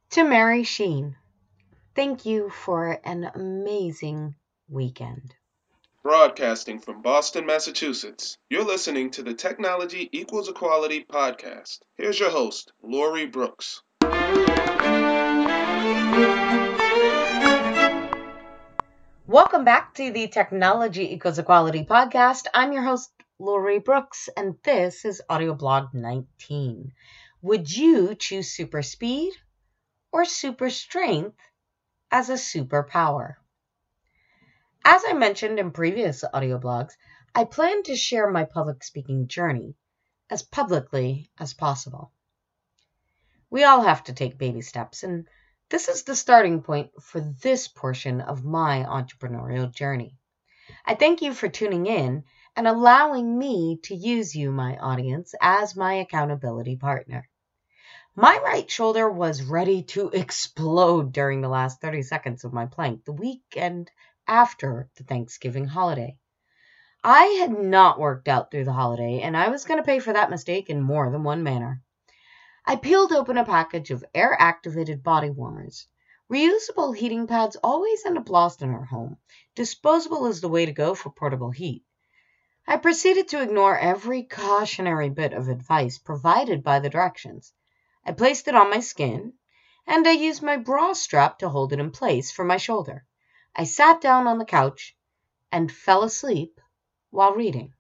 To Mary Sheen, thank you for an amazing weekend. Broadcasting from Boston, Massachusetts, you're listening to the Technology Equals Equality podcast. Here's your host, Lori Brooks. Welcome back to the Technology Equals Equality podcast. I'm your host, Lori Brooks, and this is Audioblog 19. Would you choose super speed or super strength as a superpower? As I mentioned in previous audioblogs, I plan to share my public speaking journey as publicly as possible. We all have to take baby steps, and this is the starting point for this portion of my entrepreneurial journey. I thank you for tuning in and allowing me to use you, my audience, as my accountability partner. My right shoulder was ready to explode during the last 30 seconds of my plank the weekend after the Thanksgiving holiday. I had not worked out through the holiday, and I was going to pay for that mistake in more than one manner. I peeled open a package of air-activated body warmers. Reusable heating pads always end up lost in our home. Disposable is the way to go for portable heat. I proceeded to ignore every cautionary bit of advice provided by the directions. I placed it on my skin, and I used my bra strap to hold it in place for my shoulder. I sat down on the couch and fell asleep while reading.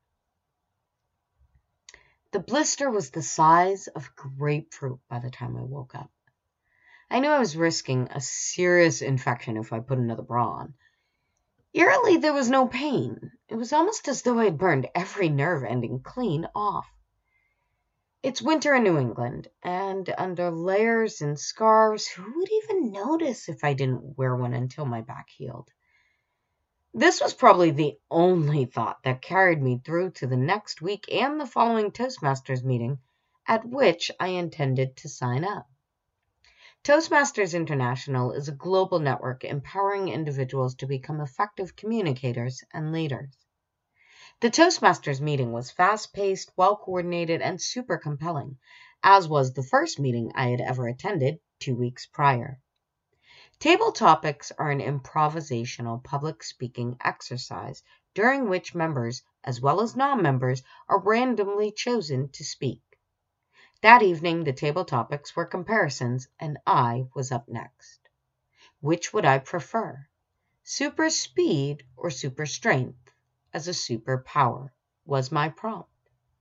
The blister was the size of grapefruit by the time I woke up. I knew I was risking a serious infection if I put another bra on. Eerily, there was no pain. It was almost as though I had burned every nerve ending clean off. It's winter in New England, and under layers and scarves, who would even notice if I didn't wear one until my back healed? This was probably the only thought that carried me through to the next week and the following Toastmasters meeting, at which I intended to sign up. Toastmasters International is a global network empowering individuals to become effective communicators and leaders. The Toastmasters meeting was fast-paced, well-coordinated, and super compelling, as was the first meeting I had ever attended 2 weeks prior. Table topics are an improvisational public speaking exercise during which members, as well as non-members, are randomly chosen to speak. That evening, the table topics were comparisons, and I was up next. Which would I prefer? Super speed or super strength as a superpower was my prompt.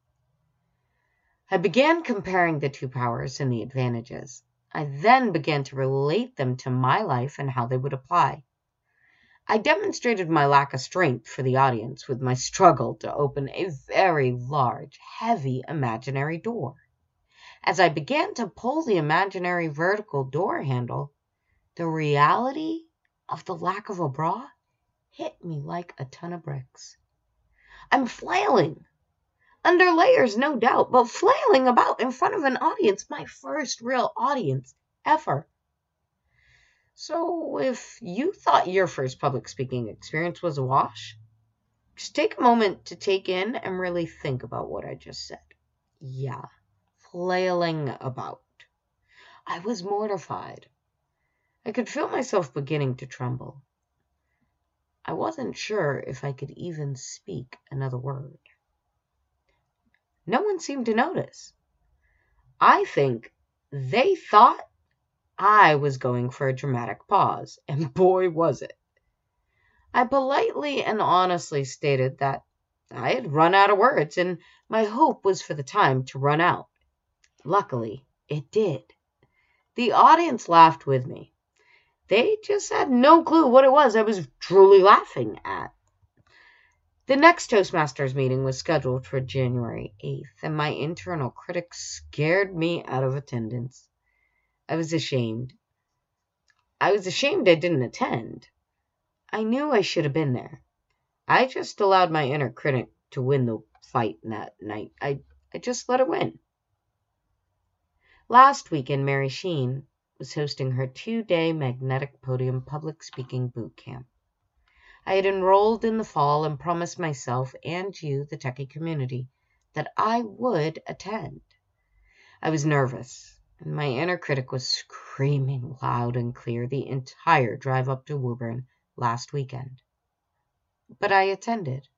I began comparing the two powers and the advantages. I then began to relate them to my life and how they would apply. I demonstrated my lack of strength for the audience with my struggle to open a very large, heavy imaginary door. As I began to pull the imaginary vertical door handle, the reality of the lack of a bra hit me like a ton of bricks. I'm flailing. Under layers, no doubt, but flailing about in front of an audience, my first real audience ever. So if you thought your first public speaking experience was a wash, just take a moment to take in and really think about what I just said. Yeah, flailing about. I was mortified. I could feel myself beginning to tremble. I wasn't sure if I could even speak another word. No one seemed to notice. I think they thought I was going for a dramatic pause, and boy was it. I politely and honestly stated that I had run out of words, and my hope was for the time to run out. Luckily, it did. The audience laughed with me. They just had no clue what it was I was truly laughing at. The next Toastmasters meeting was scheduled for January 8th, and my internal critic scared me out of attendance. I was ashamed. I didn't attend. I knew I should have been there. I just allowed my inner critic to win the fight that night. I just let it win. Last weekend, Mary Sheen was hosting her 2-day Magnetic Podium public speaking boot camp. I had enrolled in the fall and promised myself and you, the techie community, that I would attend. I was nervous. and my inner critic was screaming loud and clear the entire drive up to Woburn last weekend. But I attended.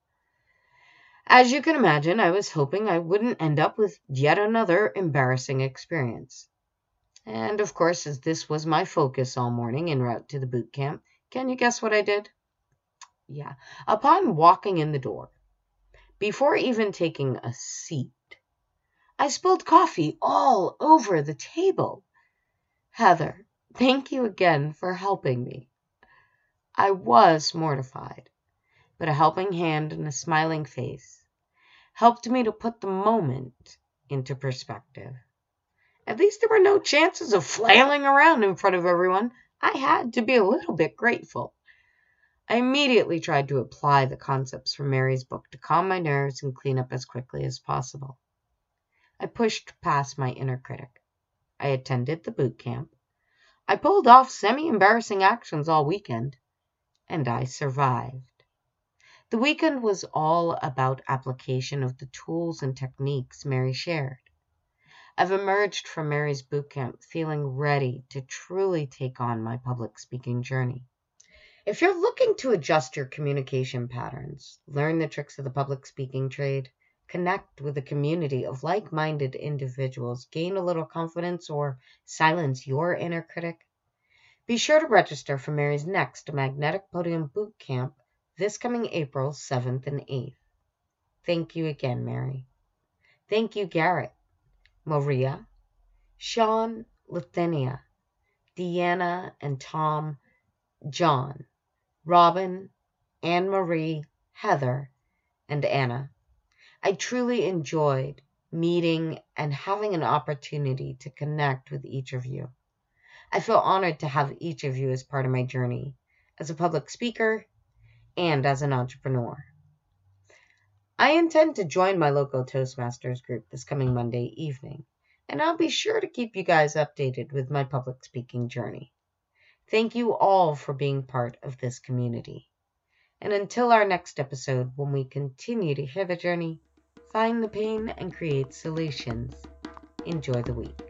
As you can imagine, I was hoping I wouldn't end up with yet another embarrassing experience. And of course, as this was my focus all morning en route to the boot camp, can you guess what I did? Yeah, upon walking in the door, before even taking a seat, I spilled coffee all over the table. Heather, thank you again for helping me. I was mortified, but a helping hand and a smiling face helped me to put the moment into perspective. At least there were no chances of flailing around in front of everyone. I had to be a little bit grateful. I immediately tried to apply the concepts from Mary's book to calm my nerves and clean up as quickly as possible. I pushed past my inner critic. I attended the boot camp. I pulled off semi-embarrassing actions all weekend, and I survived. The weekend was all about application of the tools and techniques Mary shared. I've emerged from Mary's boot camp feeling ready to truly take on my public speaking journey. If you're looking to adjust your communication patterns, learn the tricks of the public speaking trade, connect with a community of like-minded individuals, gain a little confidence, or silence your inner critic, be sure to register for Mary's next Magnetic Podium Boot Camp this coming April 7th and 8th. Thank you again, Mary. Thank you, Garrett, Maria, Sean, Lithinia, Deanna and Tom, John, Robin, Anne-Marie, Heather, and Anna. I truly enjoyed meeting and having an opportunity to connect with each of you. I feel honored to have each of you as part of my journey as a public speaker and as an entrepreneur. I intend to join my local Toastmasters group this coming Monday evening, and I'll be sure to keep you guys updated with my public speaking journey. Thank you all for being part of this community. And until our next episode, when we continue to hear the journey, find the pain, and create solutions, enjoy the week.